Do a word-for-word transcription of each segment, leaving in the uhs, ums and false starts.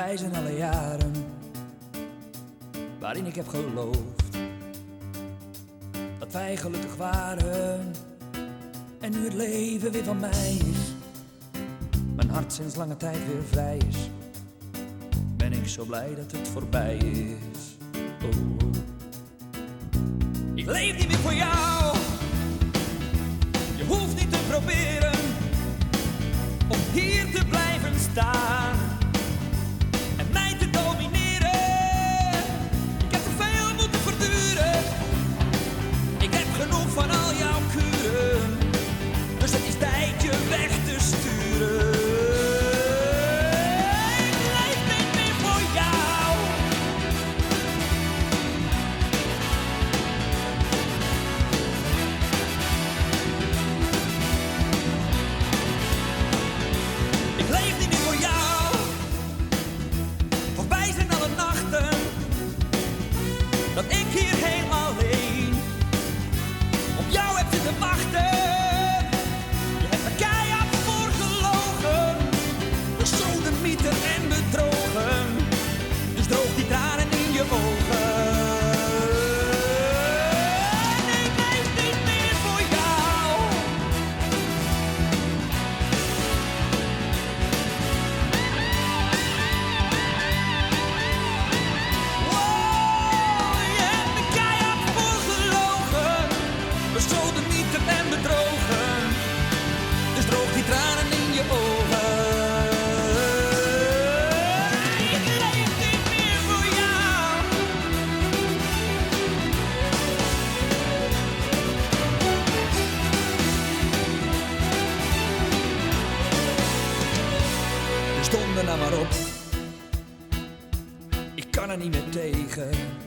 Voorbij zijn alle jaren waarin ik heb geloofd dat wij gelukkig waren. En nu het leven weer van mij is, mijn hart sinds lange tijd weer vrij is, ben ik zo blij dat het voorbij is. Oh. Ik leef niet meer voor jou, je hoeft niet te proberen om hier te blijven staan en mij te domineren. Ik heb te veel moeten verduren, ik heb genoeg van al jouw kuren, dus het is tijd je weg te sturen. Ik leef niet meer voor jou. Ik leef niet meer voor jou. Voorbij zijn alle nachten dat ik hier helemaal alleen op jou heb zitten wachten. Je hebt me keihard voor gelogen, besodemieter en bedrogen. Dus droog die tranen in je ogen. Nee, ik leef niet meer voor jou. Wow, je hebt me keihard voor gelogen, besodemieter en bedrogen. Dus droog die tranen in je ogen. Ik leef niet meer voor jou. Dus donder nou maar op, ik kan er niet meer tegen.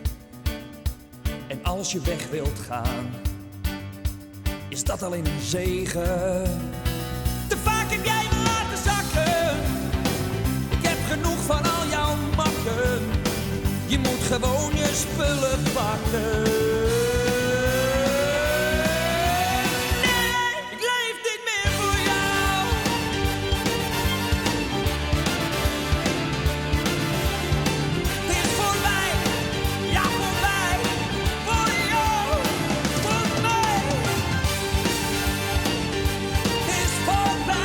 En als je weg wilt gaan, is dat alleen een zegen. Te vaak heb jij me laten zakken, ik heb genoeg van al jouw makken. Je moet gewoon je spullen pakken. Nee, ik leef niet meer voor jou. Het is voorbij, ja voorbij, voor jou, voor mij. Het is voorbij.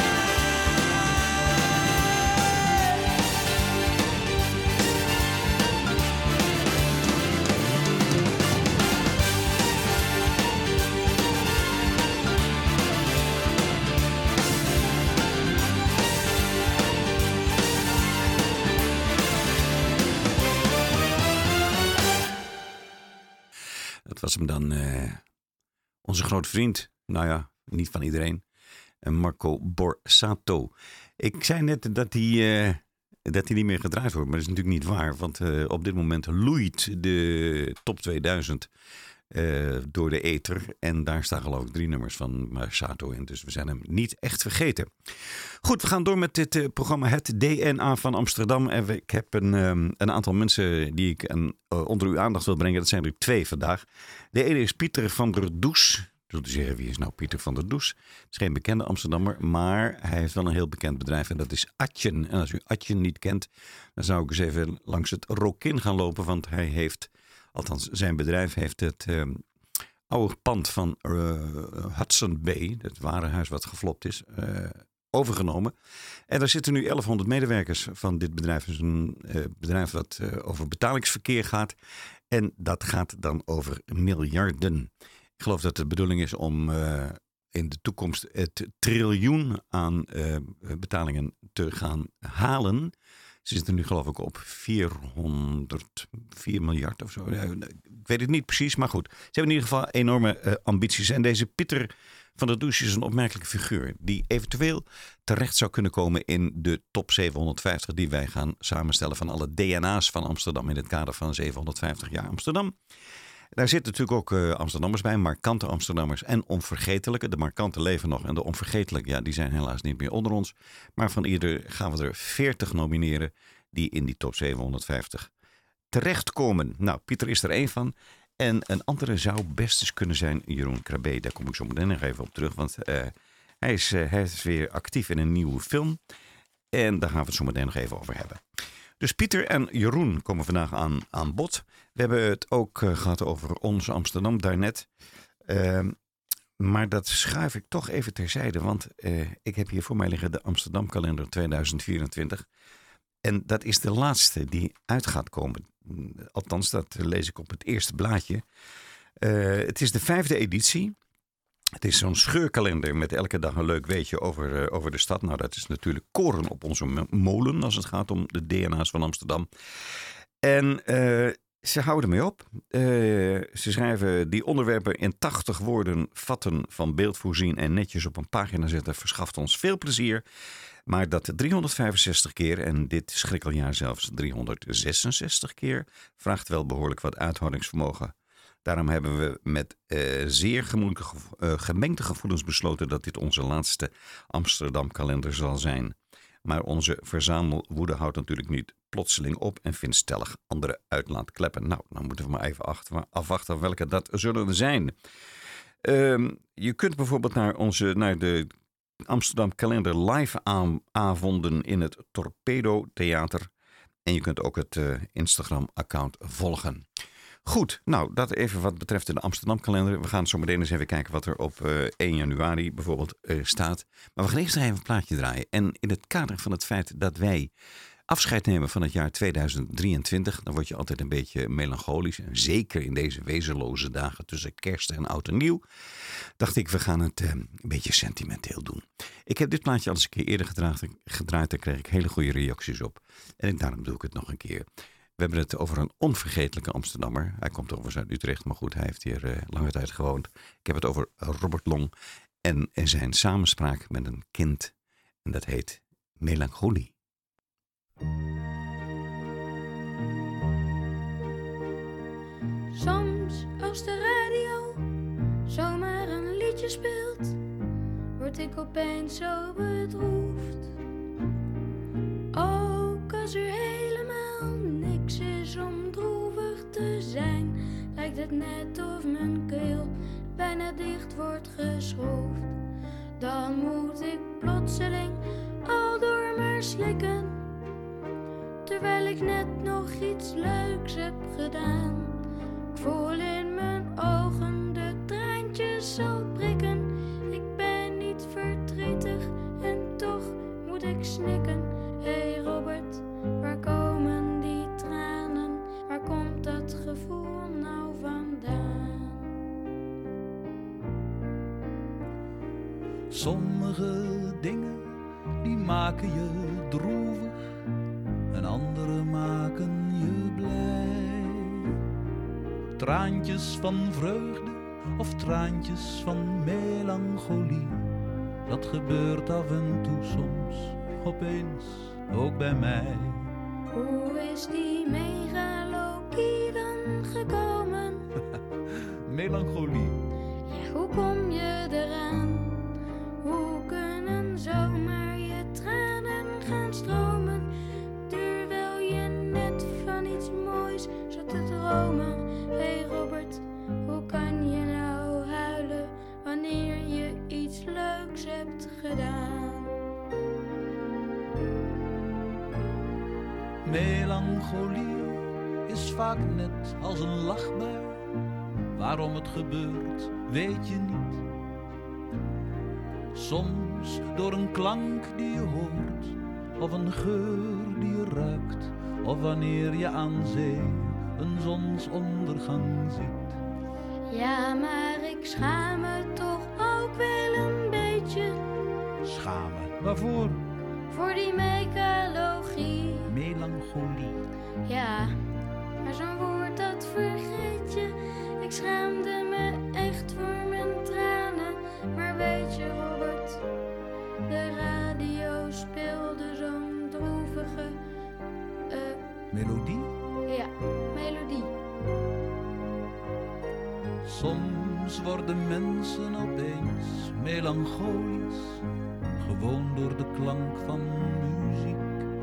Dat was hem dan, uh, onze grote vriend. Nou ja, niet van iedereen. Uh, Marco Borsato. Ik zei net dat hij, uh, dat hij niet meer gedraaid wordt. Maar dat is natuurlijk niet waar. Want uh, op dit moment loeit de top tweeduizend uh, door de ether. En daar staan geloof ik drie nummers van Borsato in. Dus we zijn hem niet echt vergeten. Goed, we gaan door met dit uh, programma Het D N A van Amsterdam. En we, ik heb een, um, een aantal mensen die ik een, uh, onder uw aandacht wil brengen. Dat zijn er twee vandaag. De ene is Pieter van der Does. Zult u zeggen, wie is nou Pieter van der Does? Het is geen bekende Amsterdammer, maar hij heeft wel een heel bekend bedrijf. En dat is Atjen. En als u Atjen niet kent, dan zou ik eens even langs het Rokin gaan lopen. Want hij heeft, althans zijn bedrijf heeft het um, oude pand van uh, Hudson Bay. Het warenhuis wat geflopt is, uh, overgenomen. En daar zitten nu elfhonderd medewerkers van dit bedrijf. Het is een uh, bedrijf dat uh, over betalingsverkeer gaat. En dat gaat dan over miljarden. Ik geloof dat de bedoeling is om uh, in de toekomst het triljoen aan uh, betalingen te gaan halen. Ze zitten nu geloof ik op vierhonderdvier miljard of zo. Ik weet het niet precies, maar goed. Ze hebben in ieder geval enorme uh, ambities. En deze Pieter van der Does is een opmerkelijke figuur die eventueel terecht zou kunnen komen in de top zevenhonderdvijftig die wij gaan samenstellen van alle D N A's van Amsterdam in het kader van zevenhonderdvijftig jaar Amsterdam. Daar zitten natuurlijk ook uh, Amsterdammers bij, markante Amsterdammers en onvergetelijke. De markante leven nog en de onvergetelijke, ja, die zijn helaas niet meer onder ons. Maar van ieder gaan we er veertig nomineren die in die top zevenhonderdvijftig terechtkomen. Nou, Pieter is er één van. En een andere zou best eens kunnen zijn Jeroen Krabbe. Daar kom ik zo meteen nog even op terug, want uh, hij, is, uh, hij is weer actief in een nieuwe film. En daar gaan we het zo meteen nog even over hebben. Dus Pieter en Jeroen komen vandaag aan, aan bod. We hebben het ook uh, gehad over Onze Amsterdam daarnet. Uh, maar dat schuif ik toch even terzijde. Want uh, ik heb hier voor mij liggen de Amsterdam kalender tweeduizend vierentwintig. En dat is de laatste die uit gaat komen. Althans, dat lees ik op het eerste blaadje. Uh, het is de vijfde editie. Het is zo'n scheurkalender met elke dag een leuk weetje over, uh, over de stad. Nou, dat is natuurlijk koren op onze molen als het gaat om de D N A's van Amsterdam. En uh, ze houden mee op. Uh, ze schrijven die onderwerpen in tachtig woorden vatten, van beeld voorzien en netjes op een pagina zetten verschaft ons veel plezier. Maar dat driehonderdvijfenzestig keer en dit schrikkeljaar zelfs driehonderdzesenzestig keer vraagt wel behoorlijk wat uithoudingsvermogen. Daarom hebben we met uh, zeer gemoedige, uh, gemengde gevoelens besloten dat dit onze laatste Amsterdam kalender zal zijn. Maar onze verzamelwoede houdt natuurlijk niet plotseling op en vindt stellig andere uitlaatkleppen. Nou, dan moeten we maar even achter, afwachten welke dat zullen zijn. Uh, je kunt bijvoorbeeld naar, onze, naar de Amsterdam kalender live avonden in het Torpedo Theater. En je kunt ook het uh, Instagram-account volgen. Goed, nou dat even wat betreft de Amsterdam kalender. We gaan zo meteen eens even kijken wat er op uh, één januari bijvoorbeeld uh, staat. Maar we gaan eerst nog even een plaatje draaien. En in het kader van het feit dat wij afscheid nemen van het jaar tweeduizend drieëntwintig... dan word je altijd een beetje melancholisch. En zeker in deze wezenloze dagen tussen kerst en oud en nieuw, dacht ik, we gaan het uh, een beetje sentimenteel doen. Ik heb dit plaatje al eens een keer eerder gedraaid. gedraaid daar kreeg ik hele goede reacties op. En daarom doe ik het nog een keer. We hebben het over een onvergetelijke Amsterdammer. Hij komt overigens uit Utrecht, maar goed, hij heeft hier uh, lange tijd gewoond. Ik heb het over Robert Long en zijn samenspraak met een kind. En dat heet Melancholie. Soms als de radio zomaar een liedje speelt, word ik opeens zo bedroefd. Ook als er helemaal niks is om droevig te zijn, lijkt het net of mijn keel bijna dicht wordt geschroefd. Dan moet ik plotseling al door maar slikken, terwijl ik net nog iets leuks heb gedaan. Ik voel in mijn ogen de traantjes al prikken. Ik ben niet verdrietig en toch moet ik snikken. Hey Robert, waar komen die tranen? Waar komt dat gevoel nou vandaan? Sommige dingen die maken je droevig en andere maken je blij. Traantjes van vreugde of traantjes van melancholie, dat gebeurt af en toe soms, opeens, ook bij mij. Hoe is die megalokie dan gekomen? Melancholie. Ja, hoe kom je eraan? Hoe kunnen zomaar je tranen gaan stromen, terwijl je net van iets moois zat te dromen? Hey Robert, hoe kan je nou huilen wanneer je iets leuks hebt gedaan? Melancholie is vaak net als een lachbui. Waarom het gebeurt, weet je niet. Soms door een klank die je hoort, of een geur die je ruikt, of wanneer je aan zee een zonsondergang ziet. Ja, maar ik schaam me toch ook wel een beetje. Schamen, waarvoor? Voor die megalogie. Melancholie. Ja, maar zo'n woord dat vergeet je. Ik schaamde me echt voor mijn tranen. Maar weet je Robert, de radio speelde zo'n droevige uh, Melodie? Ja, melodie. Soms worden mensen opeens melancholisch, gewoon door de klank van muziek.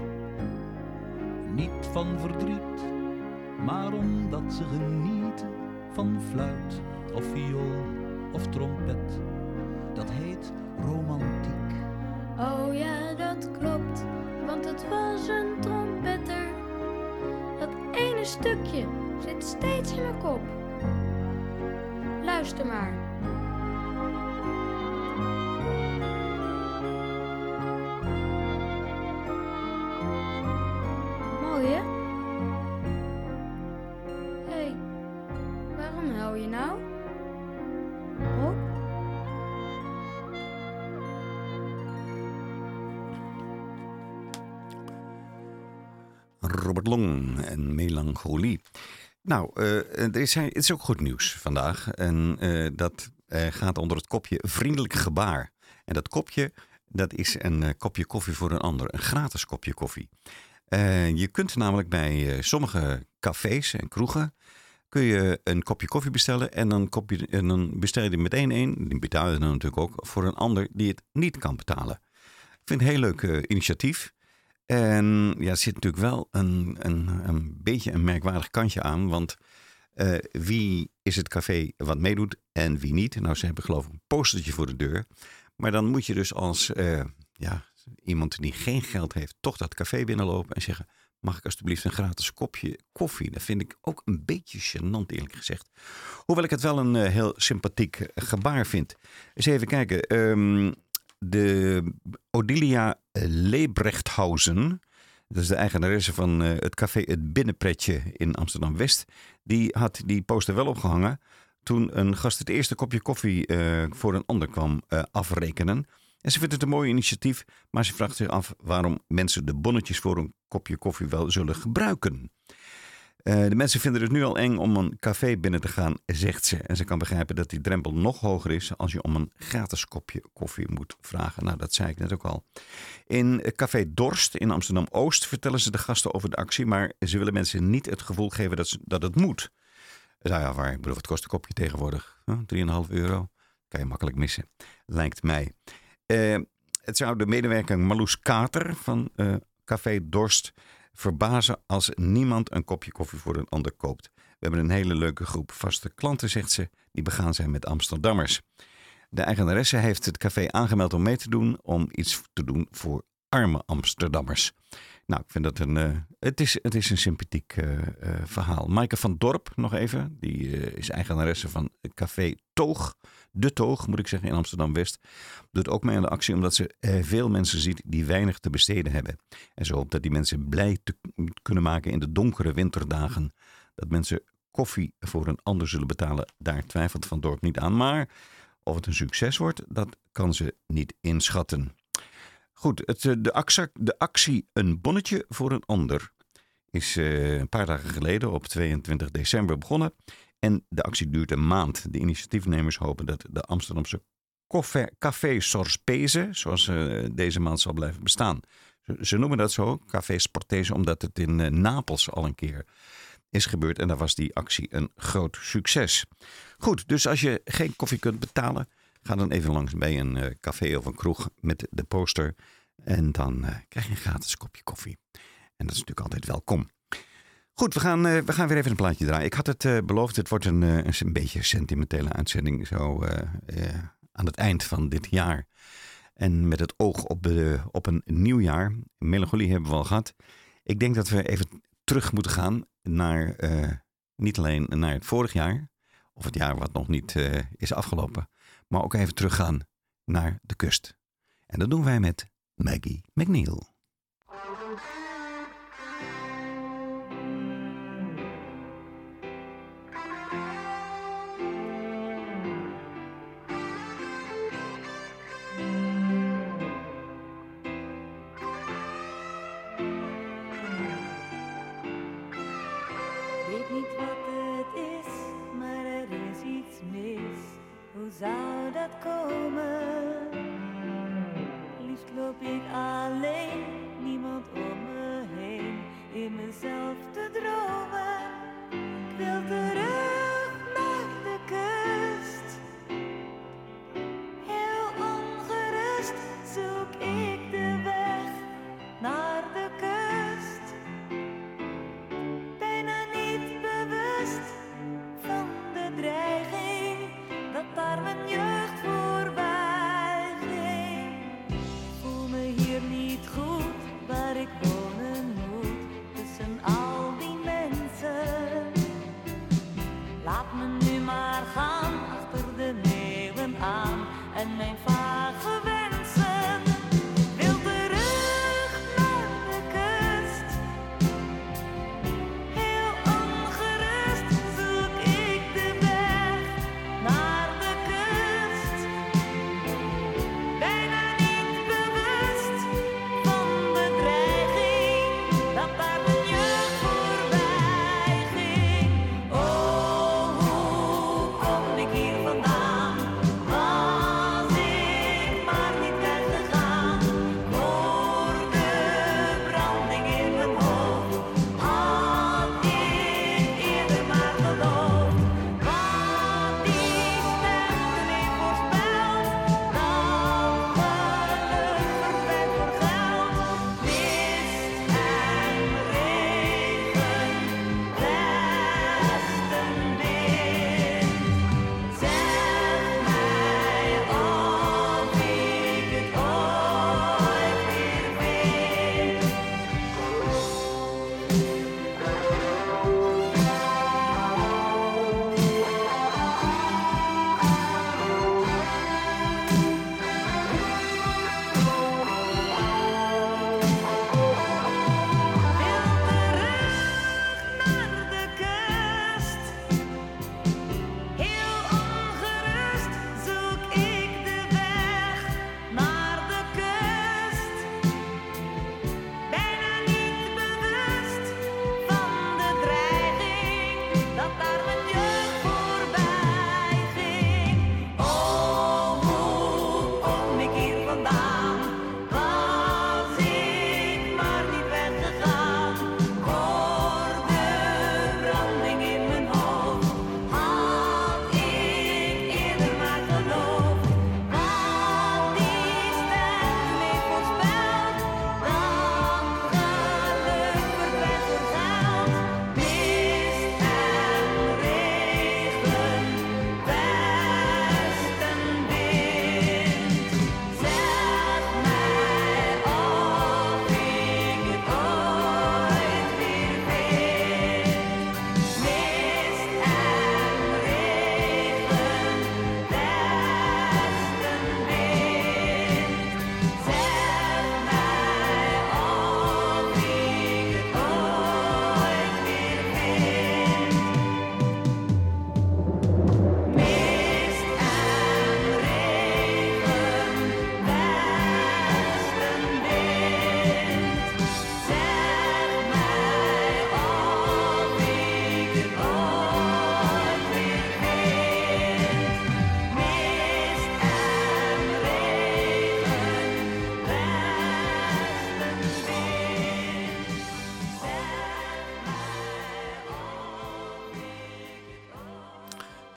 Niet van verdriet, maar omdat ze genieten van fluit of viool of trompet. Dat heet romantiek. Oh ja, dat klopt, want het was een trompetter stukje zit steeds in mijn kop. Luister maar. Mooi, hè? Hé, hey, waarom huil je nou? Rob? Robert Long en Melancholie. Nou, uh, er is, het is ook goed nieuws vandaag. En uh, dat uh, gaat onder het kopje vriendelijk gebaar. En dat kopje, dat is een uh, kopje koffie voor een ander. Een gratis kopje koffie. Uh, je kunt namelijk bij uh, sommige cafés en kroegen kun je een kopje koffie bestellen. En dan, kopje, en dan bestel je er meteen een. Die betaal je dan natuurlijk ook voor een ander die het niet kan betalen. Ik vind het een heel leuk uh, initiatief. En ja, er zit natuurlijk wel een, een, een beetje een merkwaardig kantje aan. Want uh, wie is het café wat meedoet en wie niet? Nou, ze hebben geloof ik een postertje voor de deur. Maar dan moet je dus als uh, ja, iemand die geen geld heeft toch dat café binnenlopen en zeggen: mag ik alsjeblieft een gratis kopje koffie? Dat vind ik ook een beetje gênant, eerlijk gezegd. Hoewel ik het wel een uh, heel sympathiek gebaar vind. Eens even kijken. Um, De Odilia Lebrechthuizen, dat is de eigenaresse van uh, het café Het Binnenpretje in Amsterdam-West. Die had die poster wel opgehangen toen een gast het eerste kopje koffie uh, voor een ander kwam uh, afrekenen. En ze vindt het een mooi initiatief, maar ze vraagt zich af waarom mensen de bonnetjes voor een kopje koffie wel zullen gebruiken. Uh, de mensen vinden het nu al eng om een café binnen te gaan, zegt ze. En ze kan begrijpen dat die drempel nog hoger is als je om een gratis kopje koffie moet vragen. Nou, dat zei ik net ook al. In Café Dorst in Amsterdam-Oost vertellen ze de gasten over de actie, maar ze willen mensen niet het gevoel geven dat, ze, dat het moet. Nou ja, waar, ik bedoel, wat kost een kopje tegenwoordig? Huh? drie komma vijf euro? Kan je makkelijk missen, lijkt mij. Uh, het zou de medewerker Marloes Kater van uh, Café Dorst verbazen als niemand een kopje koffie voor een ander koopt. We hebben een hele leuke groep vaste klanten, zegt ze, die begaan zijn met Amsterdammers. De eigenaresse heeft het café aangemeld om mee te doen, om iets te doen voor arme Amsterdammers. Nou, ik vind dat een, uh, het, is, het is een sympathiek uh, uh, verhaal. Maaike van Dorp, nog even, die uh, is eigenaresse van Café Toog. De Toog, moet ik zeggen, in Amsterdam-West. Doet ook mee aan de actie omdat ze uh, veel mensen ziet die weinig te besteden hebben. En ze hoopt dat die mensen blij te kunnen maken in de donkere winterdagen. Dat mensen koffie voor een ander zullen betalen, daar twijfelt Van Dorp niet aan. Maar of het een succes wordt, dat kan ze niet inschatten. Goed, het, de, actie, de actie Een Bonnetje voor een Ander is uh, een paar dagen geleden op tweeëntwintig december begonnen. En de actie duurt een maand. De initiatiefnemers hopen dat de Amsterdamse Café, Café Sorspese, zoals uh, deze maand zal blijven bestaan. Ze, ze noemen dat zo, Café Sportese, omdat het in uh, Napels al een keer is gebeurd. En daar was die actie een groot succes. Goed, dus als je geen koffie kunt betalen, ga dan even langs bij een uh, café of een kroeg met de poster. En dan uh, krijg je een gratis kopje koffie. En dat is natuurlijk altijd welkom. Goed, we gaan, uh, we gaan weer even een plaatje draaien. Ik had het uh, beloofd, het wordt een, uh, een beetje sentimentele uitzending zo uh, uh, aan het eind van dit jaar. En met het oog op, de, op een nieuw jaar. Melancholie hebben we al gehad. Ik denk dat we even terug moeten gaan naar uh, niet alleen naar het vorig jaar, of het jaar wat nog niet uh, is afgelopen, maar ook even teruggaan naar de kust. En dat doen wij met Maggie McNeil. Zou dat komen? Liefst loop ik alleen, niemand om me heen, in mezelf te dromen. Ik wil terug naar de kust. Heel ongerust zoek ik de weg naar de kust. Bijna niet bewust van de dreiging dat daar mijn jeugd voorbij ging. Voel me hier niet goed, waar ik wonen moet, tussen al die mensen.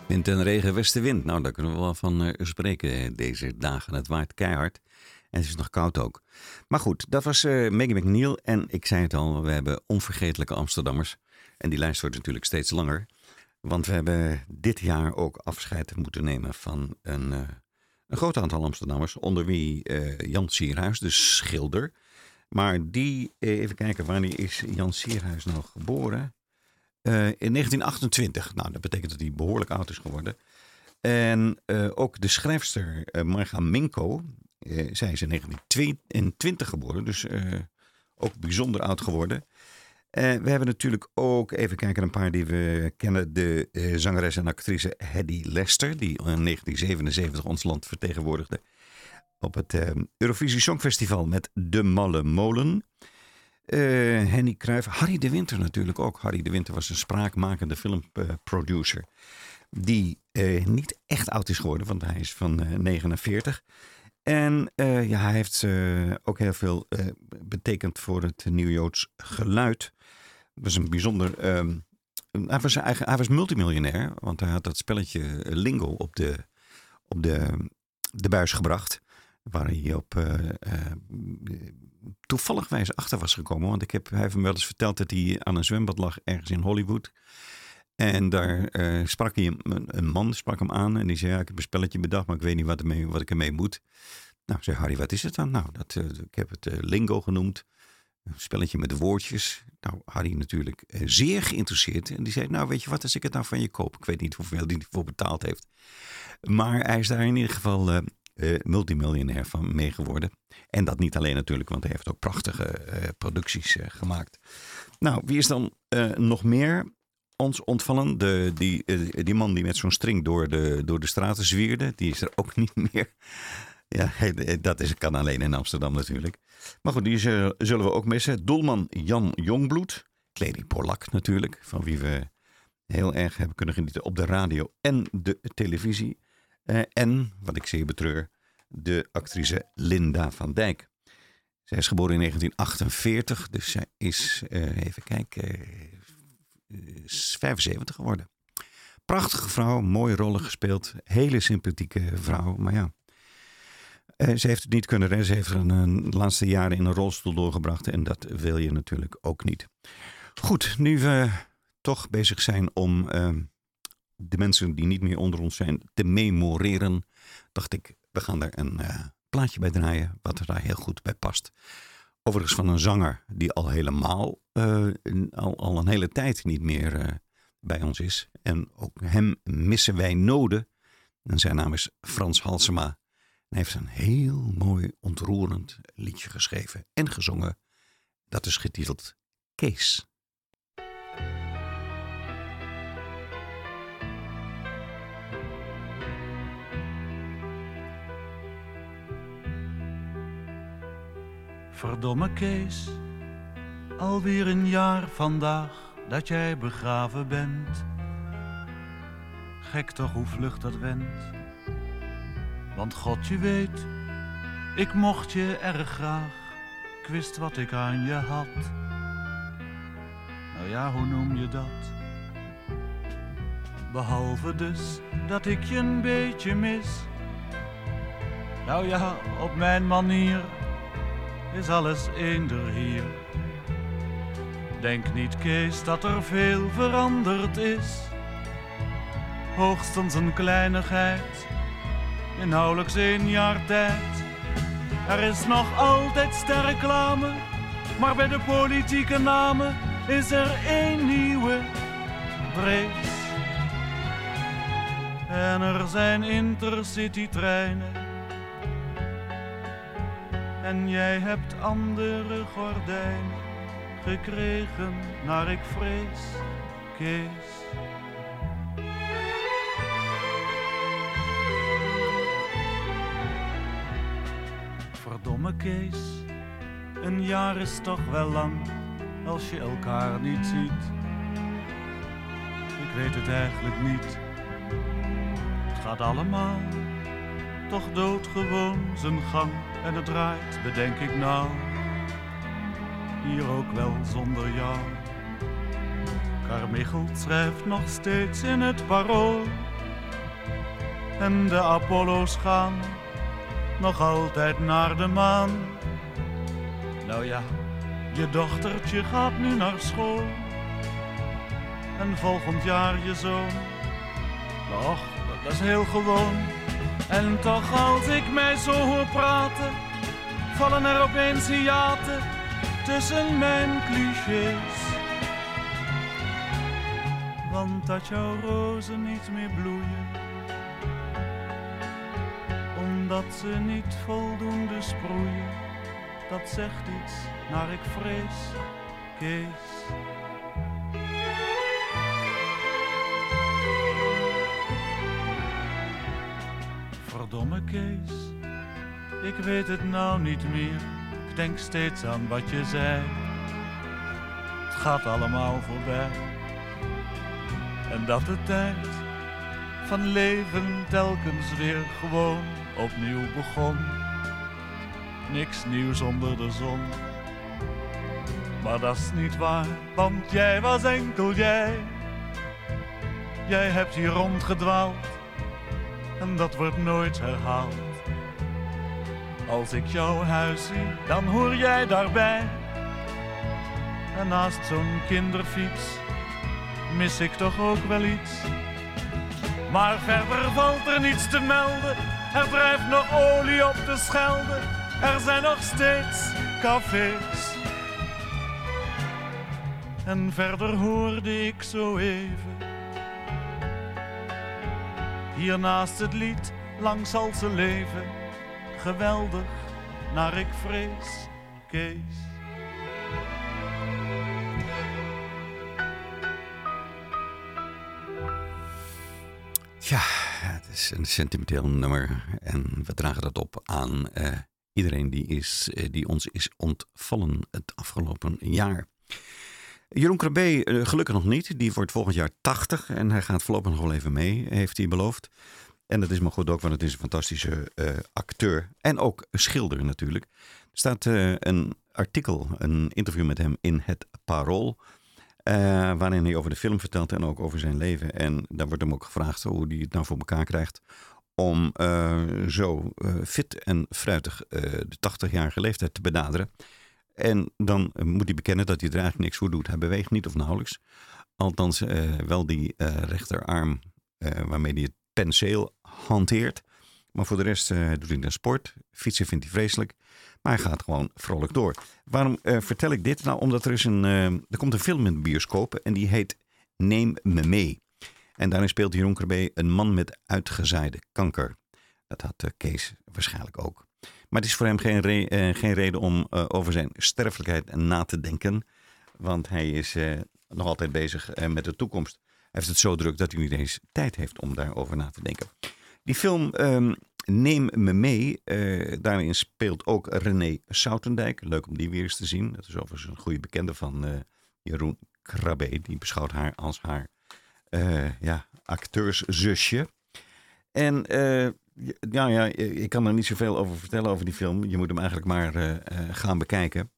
Wind en regen, westenwind. Nou, daar kunnen we wel van uh, spreken deze dagen. Het waait keihard en het is nog koud ook. Maar goed, dat was uh, Maggie McNeil. En ik zei het al, we hebben onvergetelijke Amsterdammers. En die lijst wordt natuurlijk steeds langer. Want we hebben dit jaar ook afscheid moeten nemen van een, uh, een groot aantal Amsterdammers. Onder wie uh, Jan Sierhuis, de schilder. Maar die, even kijken, wanneer is Jan Sierhuis nou geboren? Uh, in negentien achtentwintig. Nou, dat betekent dat hij behoorlijk oud is geworden. En uh, ook de schrijfster uh, Marga Minko. Uh, zij is in negentien tweeëntwintig geboren. Dus uh, ook bijzonder oud geworden. Uh, we hebben natuurlijk ook, even kijken, een paar die we kennen. De uh, zangeres en actrice Hedy Lester. Die in negentien zevenenzeventig ons land vertegenwoordigde. Op het uh, Eurovisie Songfestival met De Malle Molen. Uh, Henny Cruijff, Harry de Winter natuurlijk ook. Harry de Winter was een spraakmakende filmproducer. Die uh, niet echt oud is geworden, want hij is van uh, negenenveertig. En uh, ja, hij heeft uh, ook heel veel uh, betekend voor het Nieuw-Joods geluid. Het was een bijzonder... Um, hij, was eigen, hij was multimiljonair, want hij had dat spelletje Lingo op de, op de, de buis gebracht. Waar hij op uh, uh, toevallig wijze achter was gekomen. Want ik heb, hij heeft me wel eens verteld dat hij aan een zwembad lag ergens in Hollywood. En daar uh, sprak hij een, een man sprak hem aan. En die zei, ja, ik heb een spelletje bedacht, maar ik weet niet wat, ermee, wat ik ermee moet. Nou, zei Harry, wat is het dan? Nou, dat, uh, ik heb het uh, Lingo genoemd. Een spelletje met woordjes. Nou, Harry natuurlijk uh, zeer geïnteresseerd. En die zei, nou, weet je wat, als ik het nou van je koop. Ik weet niet hoeveel hij ervoor betaald heeft. Maar hij is daar in ieder geval... Uh, Uh, multimiljonair van mee geworden. En dat niet alleen natuurlijk, want hij heeft ook prachtige uh, producties uh, gemaakt. Nou, wie is dan uh, nog meer ons ontvallen? De, die, uh, die man die met zo'n string door de, door de straten zwierde, die is er ook niet meer. Ja, dat is, kan alleen in Amsterdam natuurlijk. Maar goed, die zullen we ook missen. Doelman Jan Jongbloed. Clary Polak natuurlijk, van wie we heel erg hebben kunnen genieten op de radio en de televisie. Uh, en, wat ik zeer betreur, de actrice Linda van Dijk. Zij is geboren in negentien achtenveertig, dus zij is, uh, even kijken, uh, vijfenzeventig geworden. Prachtige vrouw, mooie rollen gespeeld, hele sympathieke vrouw, maar ja. Uh, ze heeft het niet kunnen redden, ze heeft er de laatste jaren in een rolstoel doorgebracht en dat wil je natuurlijk ook niet. Goed, nu we toch bezig zijn om... Uh, de mensen die niet meer onder ons zijn te memoreren, dacht ik, we gaan er een uh, plaatje bij draaien, wat er daar heel goed bij past. Overigens van een zanger die al helemaal, uh, al, al een hele tijd niet meer uh, bij ons is. En ook hem missen wij noden. En zijn naam is Frans Halsema. En hij heeft een heel mooi, ontroerend liedje geschreven en gezongen. Dat is getiteld Kees. Verdomme Kees, alweer een jaar vandaag dat jij begraven bent. Gek toch hoe vlug dat went. Want God je weet, ik mocht je erg graag. Ik wist wat ik aan je had. Nou ja, hoe noem je dat? Behalve dus dat ik je een beetje mis. Nou ja, op mijn manier is alles eender hier. Denk niet, Kees, dat er veel veranderd is. Hoogstens een kleinigheid in nauwelijks één jaar tijd. Er is nog altijd sterreclame, maar bij de politieke namen is er één nieuwe vrees. En er zijn intercity-treinen. En jij hebt andere gordijnen gekregen, naar ik vrees, Kees. Verdomme Kees, een jaar is toch wel lang als je elkaar niet ziet. Ik weet het eigenlijk niet. Het gaat allemaal toch doodgewoon zijn gang. En het draait, bedenk ik nou, hier ook wel zonder jou. Carmichelt schrijft nog steeds in het Parool En de Apollo's gaan nog altijd naar de maan. Nou ja, je dochtertje gaat nu naar school. En volgend jaar je zoon. Och, dat is heel gewoon. En toch als ik mij zo hoor praten, vallen er opeens hiaten tussen mijn clichés. Want dat jouw rozen niet meer bloeien, omdat ze niet voldoende sproeien, dat zegt iets naar ik vrees, Kees. Verdomme Kees, ik weet het nou niet meer. Ik denk steeds aan wat je zei. Het gaat allemaal voorbij. En dat de tijd van leven telkens weer gewoon opnieuw begon. Niks nieuws onder de zon. Maar dat is niet waar, want jij was enkel jij. Jij hebt hier rondgedwaald en dat wordt nooit herhaald. Als ik jouw huis zie, dan hoor jij daarbij. En naast zo'n kinderfiets mis ik toch ook wel iets. Maar verder valt er niets te melden. Er drijft nog olie op de Schelde. Er zijn nog steeds cafés. En verder hoorde ik zo even, hier naast het lied, lang zal ze leven. Geweldig, naar ik vrees, Kees. Ja, het is een sentimenteel nummer. En we dragen dat op aan uh, iedereen die, is, uh, die ons is ontvallen het afgelopen jaar. Jeroen Krabbe, uh, gelukkig nog niet. Die wordt volgend jaar tachtig. En hij gaat voorlopig nog wel even mee, heeft hij beloofd. En dat is maar goed ook, want het is een fantastische uh, acteur. En ook schilder natuurlijk. Er staat uh, een artikel, een interview met hem in het Parool. Uh, waarin hij over de film vertelt en ook over zijn leven. En daar wordt hem ook gevraagd hoe hij het nou voor elkaar krijgt om uh, zo uh, fit en fruitig uh, de tachtigjarige leeftijd te benaderen. En dan uh, moet hij bekennen dat hij er eigenlijk niks voor doet. Hij beweegt niet of nauwelijks. Althans uh, wel die uh, rechterarm uh, waarmee hij het penseel hanteert. Maar voor de rest uh, doet hij naar sport. Fietsen vindt hij vreselijk. Maar hij gaat gewoon vrolijk door. Waarom uh, vertel ik dit? Nou, omdat er is een, uh, er komt een film in de bioscoop en die heet Neem me mee. En daarin speelt Jeroen Krabbe een man met uitgezaaide kanker. Dat had uh, Kees waarschijnlijk ook. Maar het is voor hem geen, re- uh, geen reden om uh, over zijn sterfelijkheid na te denken. Want hij is uh, nog altijd bezig uh, met de toekomst. Hij heeft het zo druk dat hij niet eens tijd heeft om daarover na te denken. Die film um, Neem me mee. Uh, daarin speelt ook René Soutendijk. Leuk om die weer eens te zien. Dat is overigens een goede bekende van uh, Jeroen Krabbe. Die beschouwt haar als haar uh, ja, acteurszusje. En uh, ja, ja, ik kan er niet zoveel over vertellen over die film. Je moet hem eigenlijk maar uh, uh, gaan bekijken.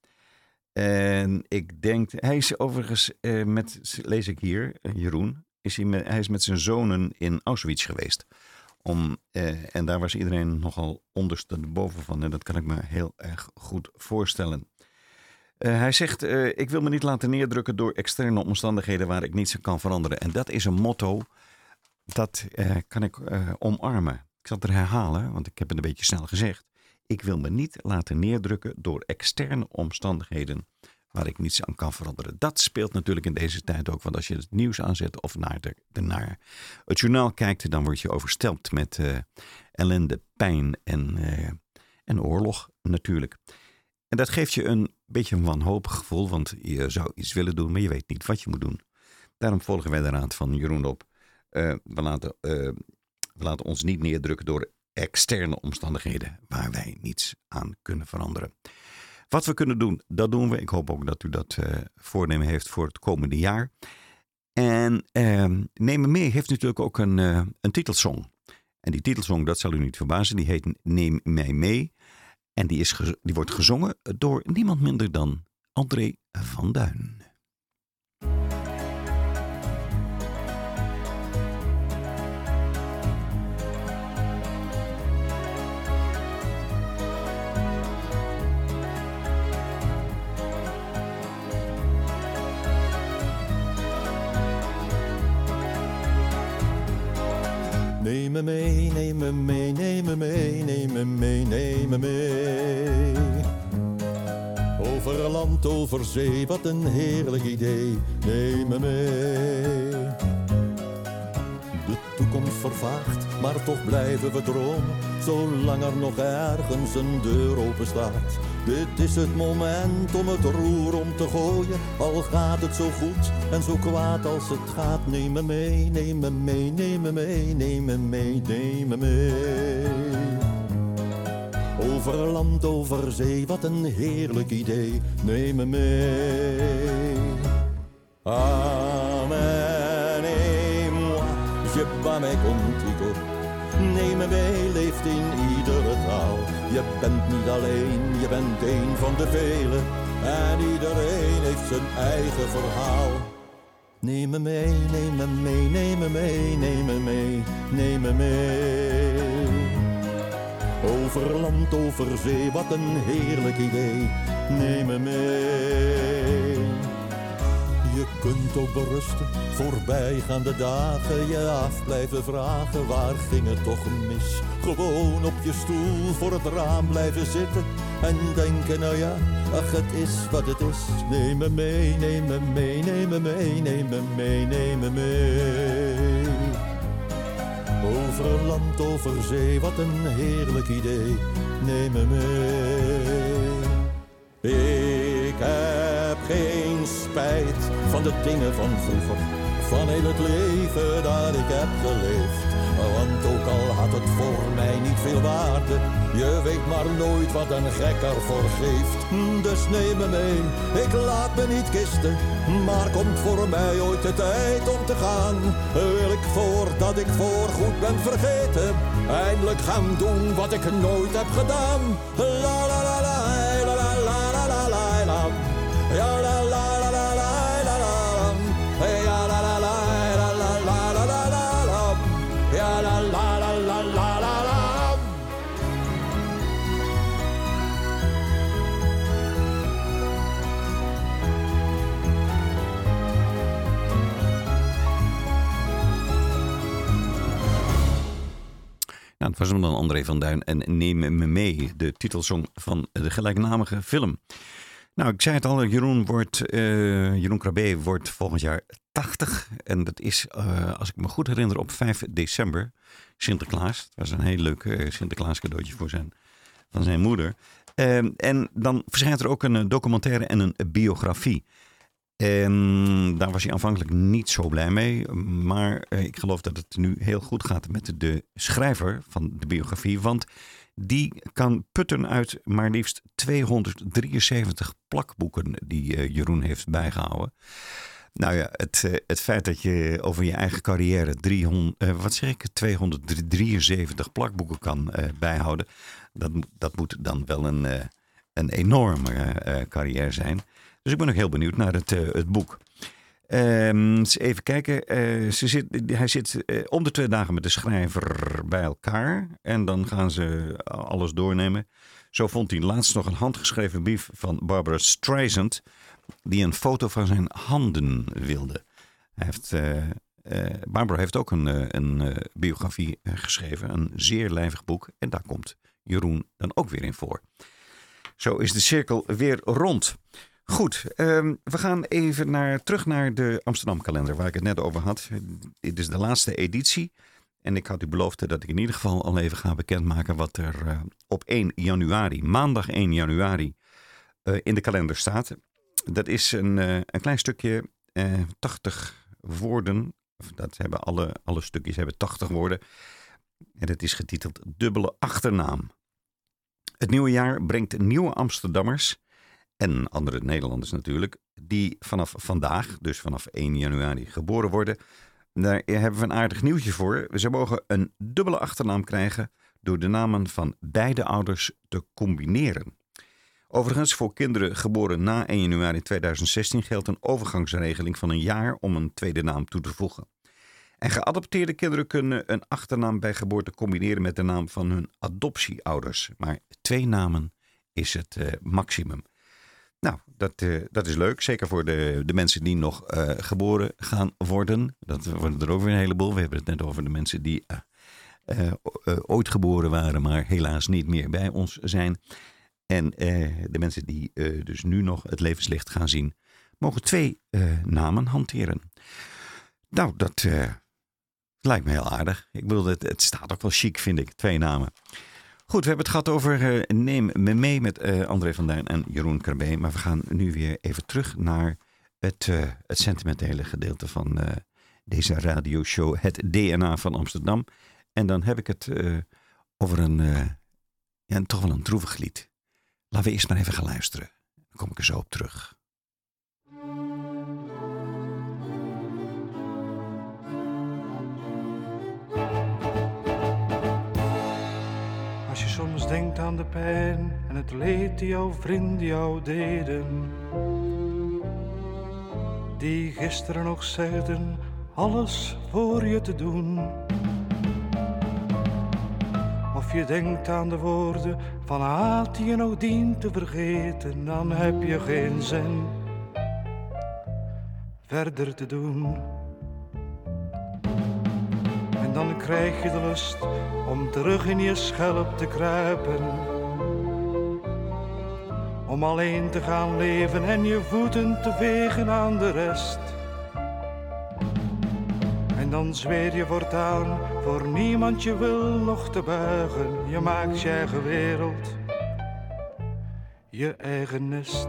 En ik denk, hij is overigens uh, met, lees ik hier, uh, Jeroen, is hij, met, hij is met zijn zonen in Auschwitz geweest. Om, uh, en daar was iedereen nogal ondersteboven van. En dat kan ik me heel erg goed voorstellen. Uh, hij zegt, uh, ik wil me niet laten neerdrukken door externe omstandigheden waar ik niets aan kan veranderen. En dat is een motto, dat uh, kan ik uh, omarmen. Ik zal het er herhalen, want ik heb het een beetje snel gezegd. Ik wil me niet laten neerdrukken door externe omstandigheden waar ik niets aan kan veranderen. Dat speelt natuurlijk in deze tijd ook. Want als je het nieuws aanzet of naar, de, de, naar het journaal kijkt, dan word je overstelpt met uh, ellende, pijn en, uh, en oorlog natuurlijk. En dat geeft je een beetje een wanhopig gevoel, want je zou iets willen doen, maar je weet niet wat je moet doen. Daarom volgen wij de raad van Jeroen op. Uh, we, laten, uh, we laten ons niet neerdrukken door externe omstandigheden waar wij niets aan kunnen veranderen. Wat we kunnen doen, dat doen we. Ik hoop ook dat u dat uh, voornemen heeft voor het komende jaar. En uh, Neem me mee heeft natuurlijk ook een, uh, een titelsong. En die titelsong, dat zal u niet verbazen, die heet Neem mij mee. En die, is ge- die wordt gezongen door niemand minder dan André van Duin. Neem me mee, neem me mee, neem me mee, neem me mee, neem me mee. Over land, over zee, wat een heerlijk idee. Neem me mee. De toekomst vervaagt, maar toch blijven we dromen. Zolang er nog ergens een deur open staat. Dit is het moment om het roer om te gooien. Al gaat het zo goed en zo kwaad als het gaat. Neem me mee, neem me mee, neem me mee, neem me mee, neem me mee. Over land, over zee, wat een heerlijk idee. Neem me mee. Amenez-moi, je bats mes contigo. Neem me mee, leeft in iedere taal. Je bent niet alleen, je bent een van de velen. En iedereen heeft zijn eigen verhaal. Neem me mee, neem me mee, neem me mee, neem me mee, neem me mee. Over land, over zee, wat een heerlijk idee. Neem me mee. Je kunt ook berusten, voorbijgaande dagen je af blijven vragen. Waar ging het toch mis? Gewoon op je stoel voor het raam blijven zitten. En denken, nou ja, ach het is wat het is. Neem me mee, neem me mee, neem me mee, neem me mee, neem me mee. Over land, over zee, wat een heerlijk idee. Neem me mee. Ik heb geen spijt van de dingen van vroeger, van heel het leven dat ik heb geleefd. Want ook al had het voor mij niet veel waarde, je weet maar nooit wat een gek ervoor geeft. Dus neem me mee, ik laat me niet kisten, maar komt voor mij ooit de tijd om te gaan. Wil ik voordat ik voorgoed ben vergeten, eindelijk gaan doen wat ik nooit heb gedaan. La la la la la la la la la la la. Ja la la la la la la la. Ja la la la la la la la la la. Ja la la la la la la la. Nou, het was hem dan André van Duin en Neem me mee, de titelsong van de gelijknamige film. Nou, ik zei het al, Jeroen, wordt, uh, Jeroen Krabbe wordt volgend jaar tachtig. En dat is, uh, als ik me goed herinner, op vijf december, Sinterklaas. Het was een heel leuk uh, Sinterklaas cadeautje voor zijn, van zijn moeder. Uh, en dan verschijnt er ook een documentaire en een biografie. En daar was hij aanvankelijk niet zo blij mee. Maar uh, ik geloof dat het nu heel goed gaat met de schrijver van de biografie. Want die kan putten uit maar liefst tweehonderddrieënzeventig plakboeken die uh, Jeroen heeft bijgehouden. Nou ja, het, uh, het feit dat je over je eigen carrière driehonderd, uh, wat zeg ik, tweehonderddrieënzeventig plakboeken kan uh, bijhouden. Dat, dat moet dan wel een, uh, een enorme uh, carrière zijn. Dus ik ben ook heel benieuwd naar het, uh, het boek. Um, eens even kijken. Uh, ze zit, hij zit uh, om de twee dagen met de schrijver bij elkaar. En dan gaan ze alles doornemen. Zo vond hij laatst nog een handgeschreven brief van Barbara Streisand, die een foto van zijn handen wilde. Hij heeft, uh, uh, Barbara heeft ook een, uh, een uh, biografie uh, geschreven. Een zeer lijvig boek. En daar komt Jeroen dan ook weer in voor. Zo is de cirkel weer rond. Goed, um, we gaan even naar, terug naar de Amsterdam kalender waar ik het net over had. Dit is de laatste editie. En ik had u beloofd dat ik in ieder geval al even ga bekendmaken wat er uh, op één januari, maandag één januari, uh, in de kalender staat. Dat is een, uh, een klein stukje, uh, tachtig woorden. Dat hebben alle, alle stukjes hebben tachtig woorden. En het is getiteld Dubbele Achternaam. Het nieuwe jaar brengt nieuwe Amsterdammers en andere Nederlanders natuurlijk, die vanaf vandaag, dus vanaf één januari, geboren worden. Daar hebben we een aardig nieuwtje voor. Ze mogen een dubbele achternaam krijgen door de namen van beide ouders te combineren. Overigens, voor kinderen geboren na één januari tweeduizend zestien geldt een overgangsregeling van een jaar om een tweede naam toe te voegen. En geadopteerde kinderen kunnen een achternaam bij geboorte combineren met de naam van hun adoptieouders. Maar twee namen is het uh, maximum. Nou, dat, uh, dat is leuk. Zeker voor de, de mensen die nog uh, geboren gaan worden. Dat worden er ook weer een heleboel. We hebben het net over de mensen die uh, uh, uh, ooit geboren waren, maar helaas niet meer bij ons zijn. En uh, de mensen die uh, dus nu nog het levenslicht gaan zien, mogen twee uh, namen hanteren. Nou, dat uh, lijkt me heel aardig. Ik bedoel, het, het staat ook wel chic, vind ik, twee namen. Goed, we hebben het gehad over uh, Neem me mee met uh, André van Duin en Jeroen Krabbe. Maar we gaan nu weer even terug naar het, uh, het sentimentele gedeelte van uh, deze radioshow. Het D N A van Amsterdam. En dan heb ik het uh, over een, uh, ja, toch wel een droevig lied. Laten we eerst maar even gaan luisteren. Dan kom ik er zo op terug. Als je soms denkt aan de pijn en het leed die jouw vrienden jou deden, die gisteren nog zeiden alles voor je te doen. Of je denkt aan de woorden van haat die je nog dient te vergeten, dan heb je geen zin verder te doen. En dan krijg je de lust om terug in je schelp te kruipen, om alleen te gaan leven en je voeten te vegen aan de rest. En dan zweer je voortaan voor niemand je wil nog te buigen. Je maakt je eigen wereld, je eigen nest.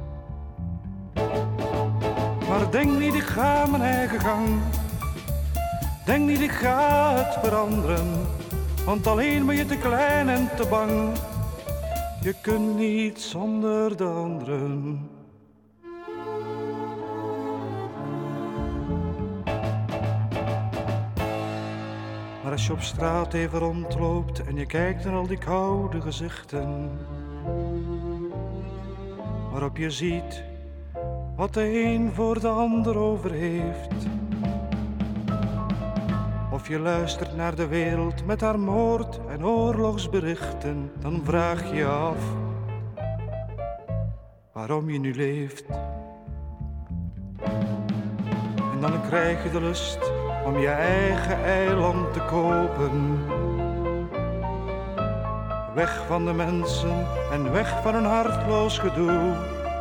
Maar denk niet, ik ga mijn eigen gang. Denk niet, ik ga het veranderen, want alleen ben je te klein en te bang. Je kunt niet zonder de anderen. Maar als je op straat even rondloopt en je kijkt naar al die koude gezichten, waarop je ziet wat de een voor de ander over heeft. Of je luistert naar de wereld met haar moord en oorlogsberichten, dan vraag je je af waarom je nu leeft. En dan krijg je de lust om je eigen eiland te kopen. Weg van de mensen en weg van een hartloos gedoe.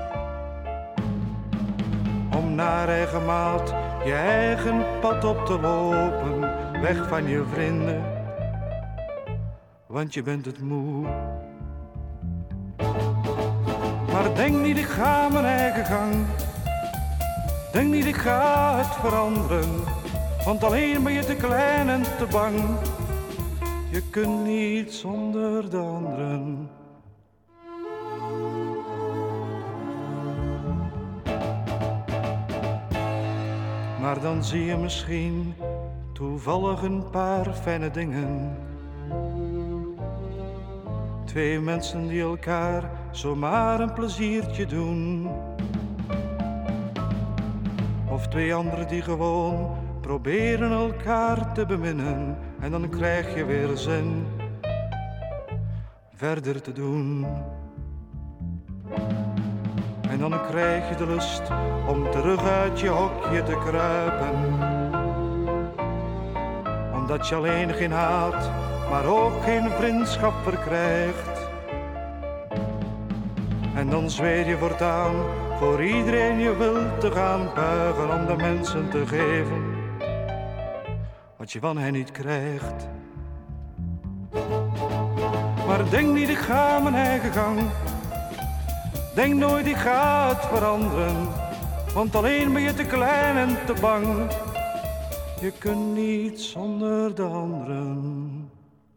Om naar eigen maat je eigen pad op te lopen. Weg van je vrienden, want je bent het moe. Maar denk niet, ik ga mijn eigen gang. Denk niet, ik ga het veranderen, want alleen ben je te klein en te bang. Je kunt niet zonder de anderen. Maar dan zie je misschien toevallig een paar fijne dingen. Twee mensen die elkaar zomaar een pleziertje doen. Of twee anderen die gewoon proberen elkaar te beminnen. En dan krijg je weer zin verder te doen. En dan krijg je de lust om terug uit je hokje te kruipen. Omdat je alleen geen haat, maar ook geen vriendschap verkrijgt. En dan zweer je voortaan voor iedereen je wil te gaan buigen, om de mensen te geven wat je van hen niet krijgt. Maar denk niet, ik ga mijn eigen gang. Denk nooit, ik ga het veranderen, want alleen ben je te klein en te bang. Je kunt niet zonder de anderen.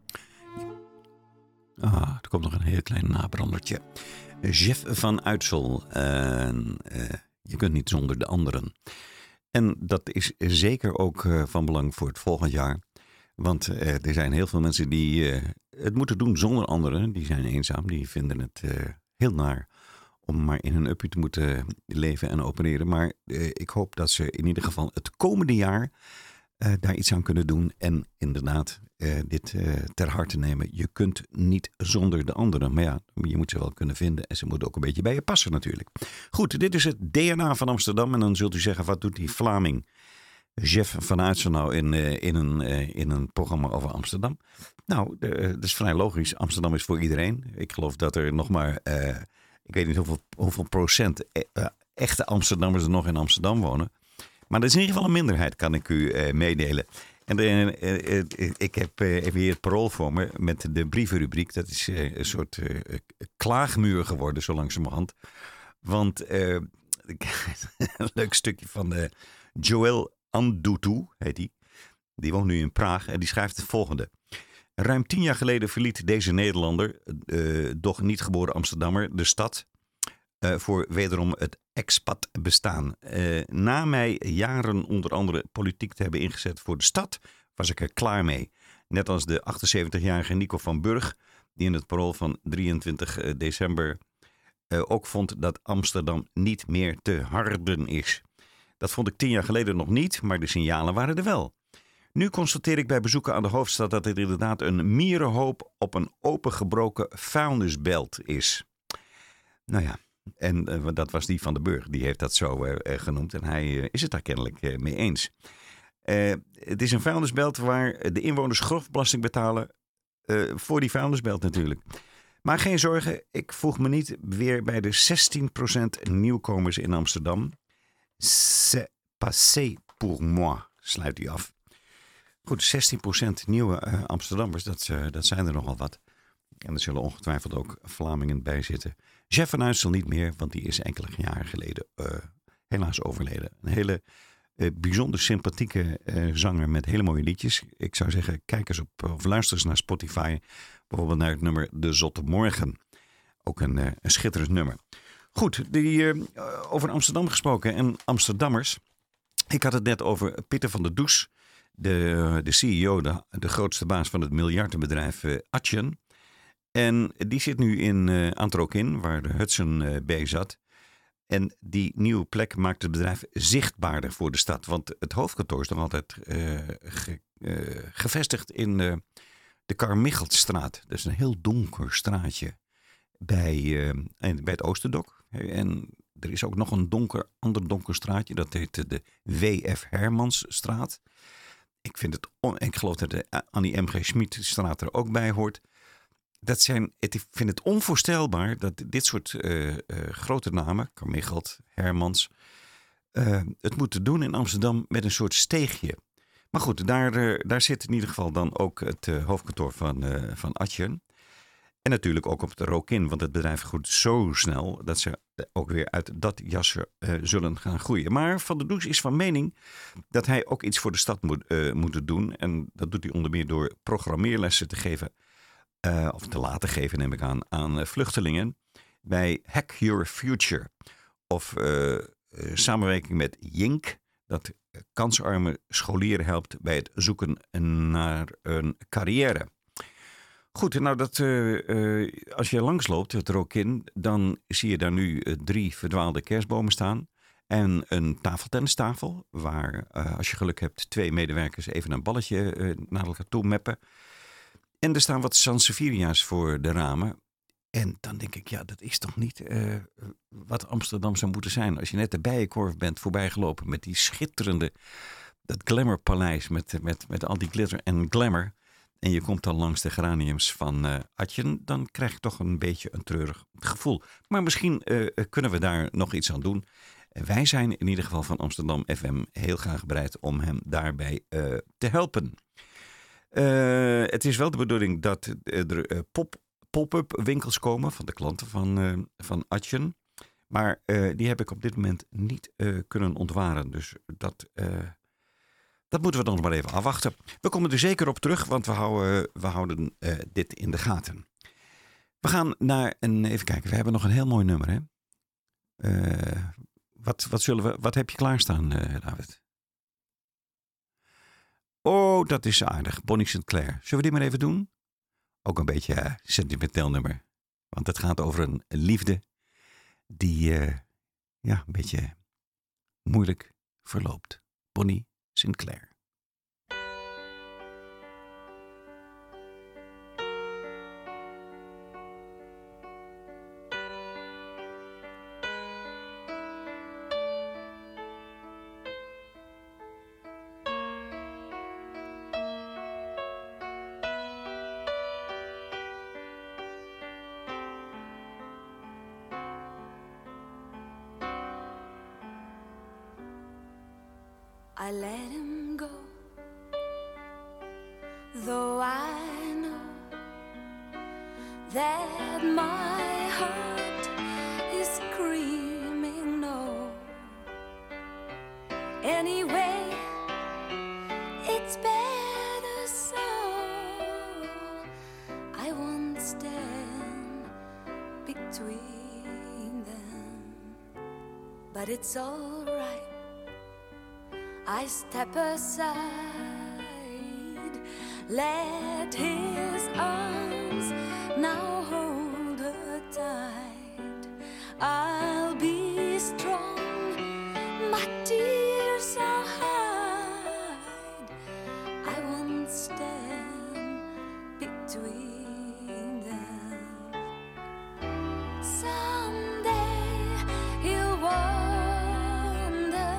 Ah, er komt nog een heel klein nabrandertje. Jeff van Uitsel. Uh, uh, je kunt niet zonder de anderen. En dat is zeker ook uh, van belang voor het volgend jaar. Want uh, er zijn heel veel mensen die uh, het moeten doen zonder anderen. Die zijn eenzaam, die vinden het uh, heel naar om maar in een uppie te moeten leven en opereren. Maar uh, ik hoop dat ze in ieder geval het komende jaar uh, daar iets aan kunnen doen. En inderdaad uh, dit uh, ter harte nemen. Je kunt niet zonder de anderen. Maar ja, je moet ze wel kunnen vinden. En ze moeten ook een beetje bij je passen natuurlijk. Goed, dit is het D N A van Amsterdam. En dan zult u zeggen, wat doet die Vlaming Jeff van Uitzenau in, uh, in, een, uh, in een programma over Amsterdam. Nou, uh, dat is vrij logisch. Amsterdam is voor iedereen. Ik geloof dat er nog maar, uh, ik weet niet hoeveel, hoeveel procent uh, echte Amsterdammers er nog in Amsterdam wonen. Maar dat is in ieder geval een minderheid, kan ik u uh, meedelen. En uh, uh, uh, ik heb uh, even hier het parool voor me met de brievenrubriek. Dat is uh, een soort uh, klaagmuur geworden, zo langzamerhand. Want uh, een leuk stukje van uh, Joël Andutu, heet hij. Die woont nu in Praag en die schrijft het volgende. Ruim tien jaar geleden verliet deze Nederlander, uh, doch niet geboren Amsterdammer, de stad uh, voor wederom het expat bestaan. Uh, na mij jaren onder andere politiek te hebben ingezet voor de stad, was ik er klaar mee. Net als de achtenzeventigjarige Nico van Burg, die in het parool van drieëntwintig december uh, ook vond dat Amsterdam niet meer te harden is. Dat vond ik tien jaar geleden nog niet, maar de signalen waren er wel. Nu constateer ik bij bezoeken aan de hoofdstad dat het inderdaad een mierenhoop op een opengebroken vuilnisbelt is. Nou ja, en uh, dat was die van de Burg. Die heeft dat zo uh, genoemd en hij uh, is het daar kennelijk uh, mee eens. Uh, het is een vuilnisbelt waar de inwoners grof belasting betalen uh, voor die vuilnisbelt natuurlijk. Maar geen zorgen, ik voeg me niet weer bij de zestien procent nieuwkomers in Amsterdam. C'est passé pour moi, sluit hij af. Goed, zestien procent nieuwe uh, Amsterdammers, dat, uh, dat zijn er nogal wat. En er zullen ongetwijfeld ook Vlamingen bij zitten. Jeff van Uitsel niet meer, want die is enkele jaren geleden uh, helaas overleden. Een hele uh, bijzonder sympathieke uh, zanger met hele mooie liedjes. Ik zou zeggen, kijk eens op of luister eens naar Spotify. Bijvoorbeeld naar het nummer De Zotte Morgen. Ook een, uh, een schitterend nummer. Goed, die, uh, over Amsterdam gesproken en Amsterdammers. Ik had het net over Pieter van der Does. De, de C E O, de, de grootste baas van het miljardenbedrijf uh, Atjen. En die zit nu in uh, Antrokin, waar de Hudson uh, bij zat. En die nieuwe plek maakt het bedrijf zichtbaarder voor de stad. Want het hoofdkantoor is nog altijd uh, ge, uh, gevestigd in uh, de Carmicheltstraat. Dat is een heel donker straatje bij, uh, bij het Oosterdok. En er is ook nog een donker, ander donker straatje. Dat heet de W F Hermansstraat. Ik, vind het on, ik geloof dat de Annie M G Schmidstraat er ook bij hoort. Dat zijn, ik vind het onvoorstelbaar dat dit soort uh, uh, grote namen, Carmichelt, Hermans, uh, het moeten doen in Amsterdam met een soort steegje. Maar goed, daar, uh, daar zit in ieder geval dan ook het uh, hoofdkantoor van, uh, van Atjen. En natuurlijk ook op de Rokin, want het bedrijf groeit zo snel dat ze ook weer uit dat jasje uh, zullen gaan groeien. Maar Van der Does is van mening dat hij ook iets voor de stad moet, uh, moet doen. En dat doet hij onder meer door programmeerlessen te geven, uh, of te laten geven neem ik aan, aan uh, vluchtelingen bij Hack Your Future. Of uh, uh, samenwerking met Jink, dat kansarme scholieren helpt bij het zoeken naar een carrière. Goed, nou dat, uh, uh, als je langsloopt, het Rokin, dan zie je daar nu uh, drie verdwaalde kerstbomen staan. En een tafeltennistafel, waar uh, als je geluk hebt twee medewerkers even een balletje uh, naar elkaar toe meppen. En er staan wat Sanseveria's voor de ramen. En dan denk ik, ja, dat is toch niet uh, wat Amsterdam zou moeten zijn. Als je net de Bijenkorf bent voorbijgelopen met die schitterende, dat glamourpaleis met, met, met al die glitter en glamour. En je komt dan langs de geraniums van uh, Atjen, dan krijg je toch een beetje een treurig gevoel. Maar misschien uh, kunnen we daar nog iets aan doen. Wij zijn in ieder geval van Amsterdam F M heel graag bereid om hem daarbij uh, te helpen. Uh, het is wel de bedoeling dat er uh, pop, pop-up winkels komen van de klanten van, uh, van Atjen. Maar uh, die heb ik op dit moment niet uh, kunnen ontwaren. Dus dat... Uh, Dat moeten we dan nog maar even afwachten. We komen er zeker op terug, want we houden, we houden uh, dit in de gaten. We gaan naar een... Even kijken, we hebben nog een heel mooi nummer, hè? Uh, wat, wat, zullen we, wat heb je klaarstaan, uh, David? Oh, dat is aardig. Bonnie Sinclair. Zullen we dit maar even doen? Ook een beetje uh, sentimenteel nummer. Want het gaat over een liefde die uh, ja, een beetje moeilijk verloopt. Bonnie Sinclair. I let him go, though I know that my heart is screaming no. Anyway, it's better so. I won't stand between them, but it's all right. I step aside, let his arms now hold her tight. I'll be strong, my tears I'll hide. I won't stand between them. Someday he'll wonder,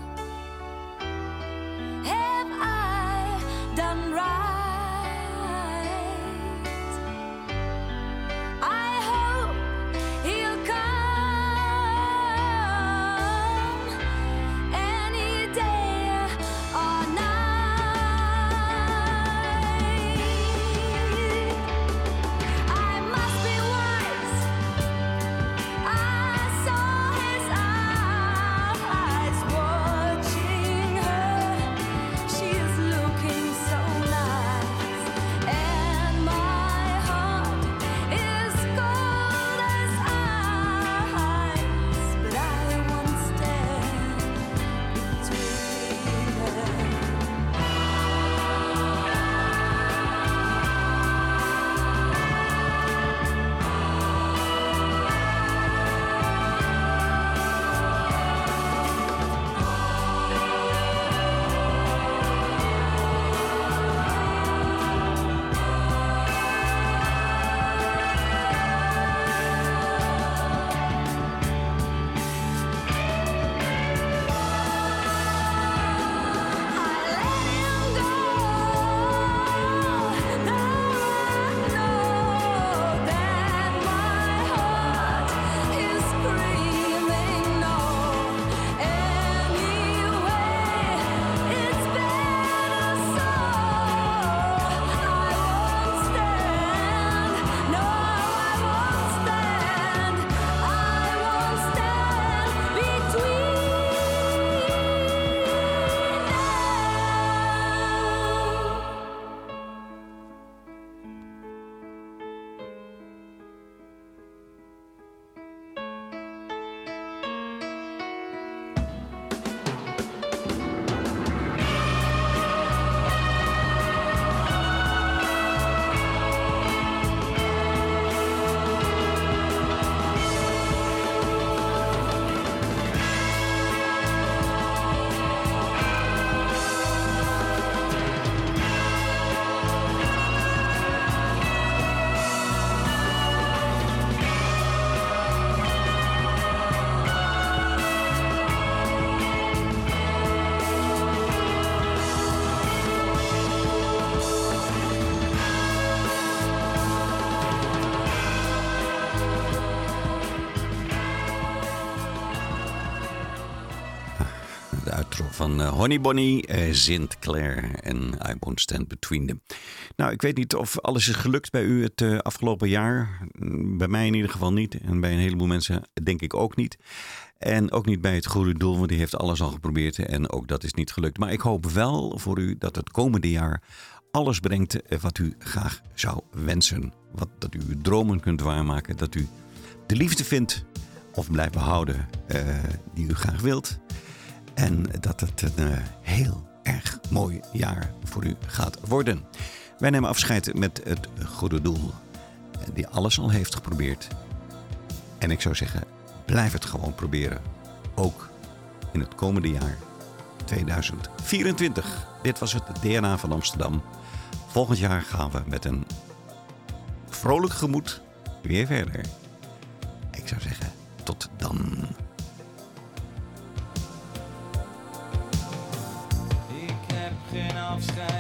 have I done right? I hope he'll come any day or night. I must be wise. I saw his eyes watching her. She is looking so nice, and my heart is cold as ice. But I won't stand between them. De uitro van uh, Honey Bonnie, uh, Sint Clair en I Won't Stand Between Them. Nou, ik weet niet of alles is gelukt bij u het uh, afgelopen jaar. Bij mij in ieder geval niet. En bij een heleboel mensen denk ik ook niet. En ook niet bij het goede doel, want die heeft alles al geprobeerd. En ook dat is niet gelukt. Maar ik hoop wel voor u dat het komende jaar alles brengt wat u graag zou wensen. Wat, dat u uw dromen kunt waarmaken. Dat u de liefde vindt of blijft behouden uh, die u graag wilt. En dat het een uh, heel erg mooi jaar voor u gaat worden. Wij nemen afscheid met het goede doel. Die alles al heeft geprobeerd. En ik zou zeggen, blijf het gewoon proberen. Ook in het komende jaar tweeduizend vierentwintig. Dit was het D N A van Amsterdam. Volgend jaar gaan we met een vrolijk gemoed weer verder. Ik zou zeggen, tot dan. Ik heb geen afscheid